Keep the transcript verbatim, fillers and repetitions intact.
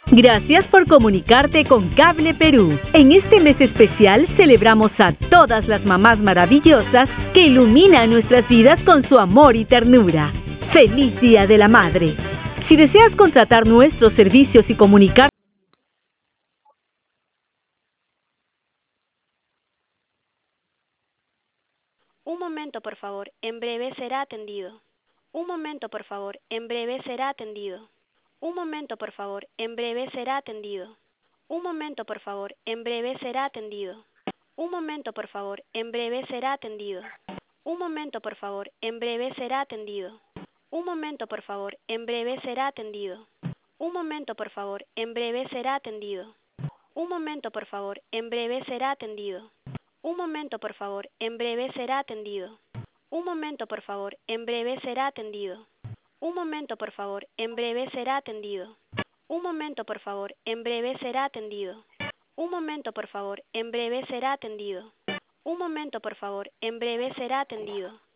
Gracias por comunicarte con Cable Perú. En este mes especial celebramos a todas las mamás maravillosas que iluminan nuestras vidas con su amor y ternura. ¡Feliz Día de la Madre! Si deseas contratar nuestros servicios y comunicar Un momento, por favor. En breve será atendido. Un momento, por favor. En breve será atendido. Un momento, por favor. En breve será atendido. Un momento, por favor. En breve será atendido. Un momento, por favor. En breve será atendido. Un momento, por favor. En breve será atendido. Un momento, por favor. En breve será atendido. Un momento, por favor. En breve será atendido. Un momento, por favor. En breve será atendido. Un momento, por favor. En breve será atendido. Un momento, por favor. En breve será atendido. Un momento, por favor. En breve será atendido. Un momento, por favor. En breve será atendido. Un momento, por favor. En breve será atendido. Un momento, por favor. En breve será atendido.